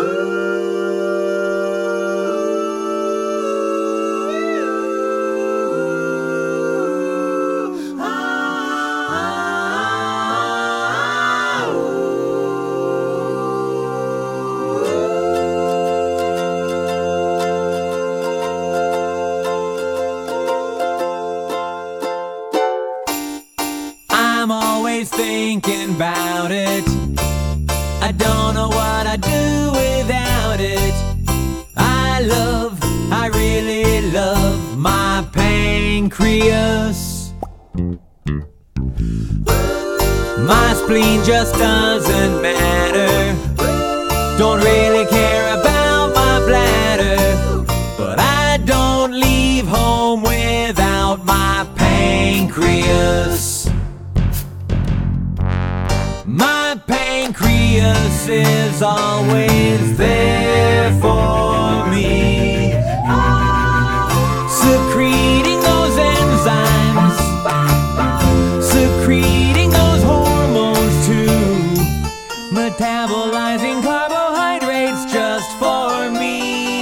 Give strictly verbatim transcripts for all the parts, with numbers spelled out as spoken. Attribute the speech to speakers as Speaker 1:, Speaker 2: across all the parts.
Speaker 1: I'm always thinking about it. I don't know what I'd do without it. I love, I really love my pancreas. My spleen just doesn't matter. Don't really care about my bladder. But I don't leave home without my pancreas. My pancreas is always there for me, secreting those enzymes, secreting those hormones too, metabolizing carbohydrates just for me.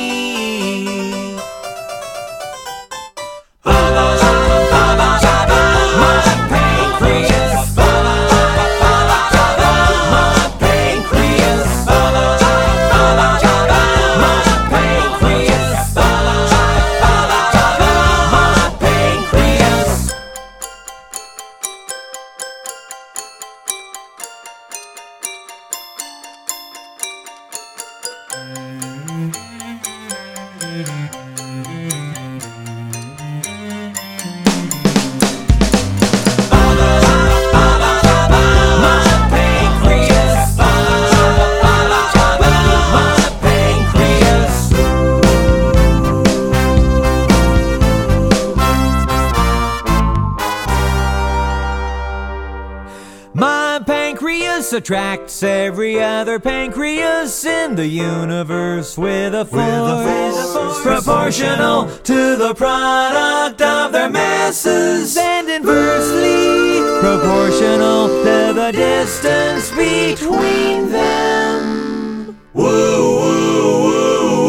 Speaker 1: My pancreas attracts every other pancreas in the universe with a force proportional to the product of their masses, and inversely proportional to the distance between them.
Speaker 2: Woo, woo, woo,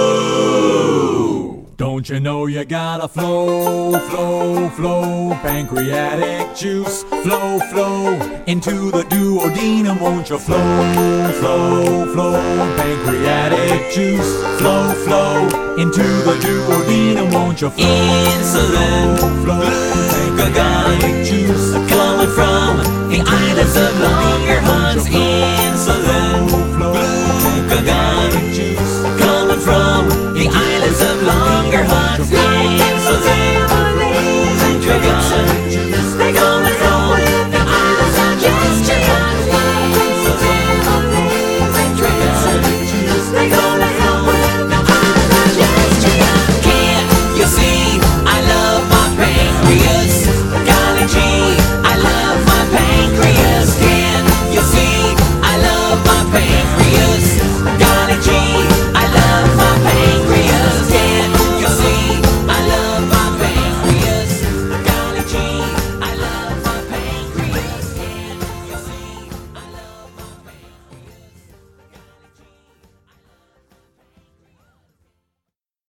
Speaker 2: woo. Don't you know you gotta flow, flow, flow, pancreatic juice, flow, flow, into the duodenum, won't you flow, flow, flow, pancreatic juice, flow, flow, into the duodenum, won't you flow,
Speaker 1: Insulin,
Speaker 2: flow,
Speaker 1: glucagon,
Speaker 2: juice,
Speaker 1: coming from the islands of Langerhans. Insulin,